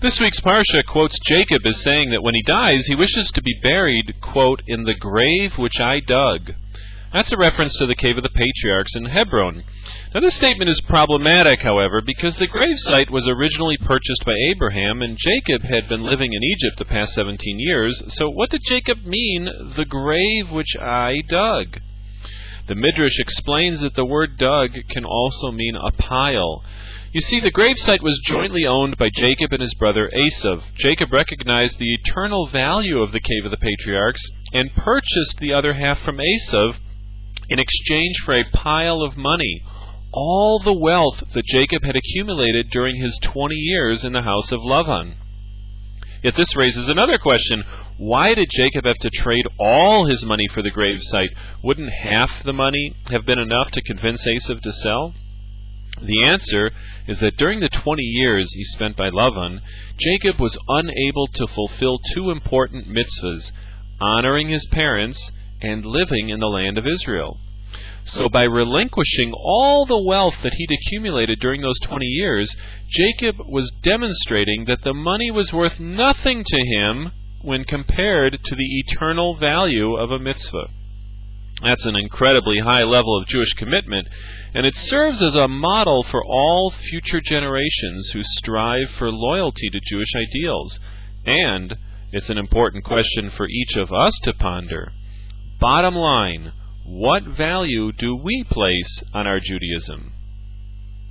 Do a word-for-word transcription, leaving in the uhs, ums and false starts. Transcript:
This week's Parsha quotes Jacob as saying that when he dies, he wishes to be buried, quote, in the grave which I dug. That's a reference to the Cave of the Patriarchs in Hebron. Now, this statement is problematic, however, because the gravesite was originally purchased by Abraham, and Jacob had been living in Egypt the past seventeen years. So what did Jacob mean, the grave which I dug? The Midrash explains that the word dug can also mean a pile. You see, the gravesite was jointly owned by Jacob and his brother Esav. Jacob recognized the eternal value of the Cave of the Patriarchs and purchased the other half from Esav in exchange for a pile of money, all the wealth that Jacob had accumulated during his twenty years in the house of Lavan. Yet this raises another question. Why did Jacob have to trade all his money for the gravesite? Wouldn't half the money have been enough to convince Esav to sell? The answer is that during the twenty years he spent by Lavan, Jacob was unable to fulfill two important mitzvahs, honoring his parents and living in the land of Israel. So by relinquishing all the wealth that he'd accumulated during those twenty years, Jacob was demonstrating that the money was worth nothing to him when compared to the eternal value of a mitzvah. That's an incredibly high level of Jewish commitment, and it serves as a model for all future generations who strive for loyalty to Jewish ideals. And it's an important question for each of us to ponder. Bottom line, what value do we place on our Judaism?